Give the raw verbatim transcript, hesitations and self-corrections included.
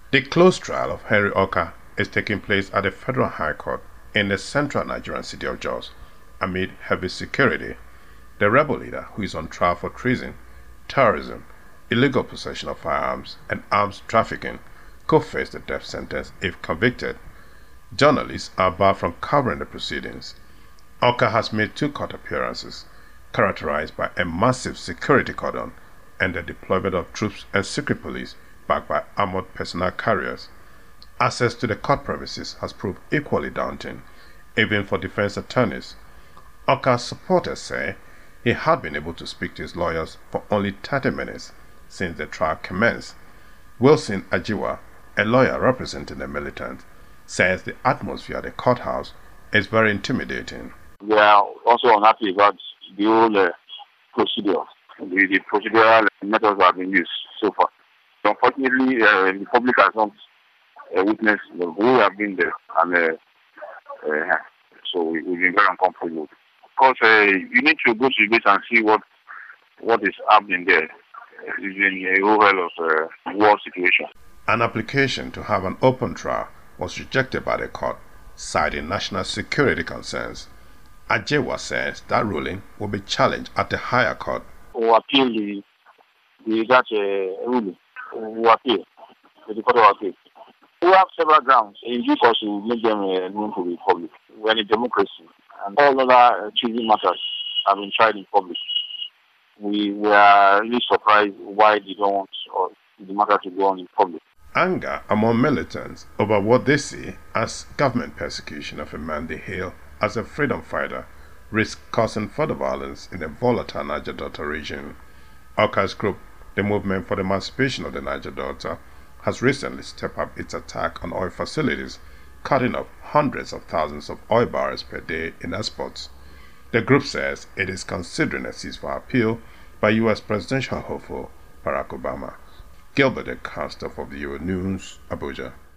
The closed trial of Henry Awka is taking place at the Federal High Court in the central Nigerian city of Jos amid heavy security. The rebel leader, who is on trial for treason, terrorism, illegal possession of firearms, and arms trafficking, could face the death sentence if convicted. Journalists are barred from covering the proceedings. Awka has made two court appearances, characterized by a massive security cordon and the deployment of troops and secret police backed by armored personnel carriers. Access to the court premises has proved equally daunting, even for defense attorneys. Awka's supporters say he had been able to speak to his lawyers for only thirty minutes since the trial commenced. Wilson Ajiwa, a lawyer representing the militant, says the atmosphere at the courthouse is very intimidating. We are also unhappy about the whole uh, procedure. The, the procedural methods have been used so far. Unfortunately, uh, the public has not uh, witnessed. We have been there, and uh, uh, so we, we've been very uncomfortable. Of course, uh, you need to go to the base and see what what is happening there. It's been a whole hell of a war situation. An application to have an open trial was rejected by the court, citing national security concerns. Ajewa says that ruling will be challenged at the higher court. We appeal the, the that uh, ruling. We appeal to the court of appeal. We have several grounds in due course to make them uh, known to the public. We're in a democracy, and all other uh, choosing matters have been tried in public. We were really surprised why they don't want or the matter to go on in public. Anger among militants over what they see as government persecution of a man they hail as a freedom fighter risks causing further violence in the volatile Niger Delta region. Awka's group, the Movement for the Emancipation of the Niger Delta, has recently stepped up its attack on oil facilities, cutting off hundreds of thousands of oil barrels per day in exports. The group says it is considering a ceasefire appeal by U S presidential hopeful Barack Obama. Gilbert Eckhouse of the Euro News, Abuja.